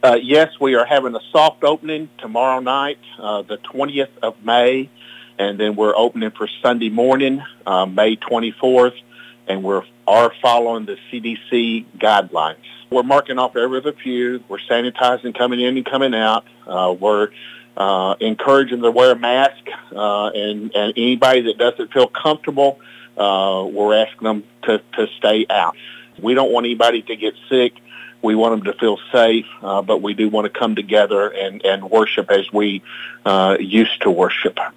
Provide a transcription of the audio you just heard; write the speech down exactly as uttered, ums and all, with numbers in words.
Uh, yes, we are having a soft opening tomorrow night, uh, the twentieth of May, and then we're opening for Sunday morning, uh, May twenty-fourth, and we're are following the C D C guidelines. We're marking off every other pew. We're sanitizing coming in and coming out. Uh, we're uh, encouraging them to wear a mask, uh, and, and anybody that doesn't feel comfortable, uh, we're asking them to, to stay out. We don't want anybody to get sick. We want them to feel safe, uh, but we do want to come together and, and worship as we uh, used to worship.